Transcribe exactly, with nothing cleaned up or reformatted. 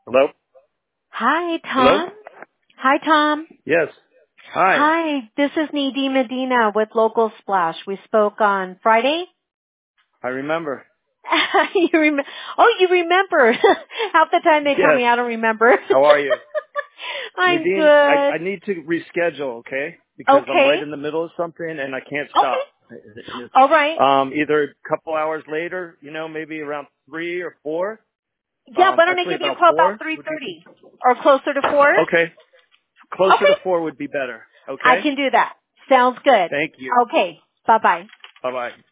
Hello? Hi, Hello? Tom. Hi, Tom. Yes. Hi. Hi, this is Nadine Medina with Local Splash. We spoke on Friday. I remember. you rem- oh, you remember. Half the time they tell Yes. me I don't remember. How are you? I'm Nadine, I, good. I need to reschedule, okay? Because I'm Okay. right in the middle of something and I can't Okay. stop. All right. Um, either a couple hours later, you know, maybe around three or four. Yeah, Um, why don't I actually give you a about call about four would be good. three thirty or closer to four? Okay. Closer to Okay. four would be better. I Okay? can do that. Sounds good. Thank you. Okay. Bye-bye. Bye bye.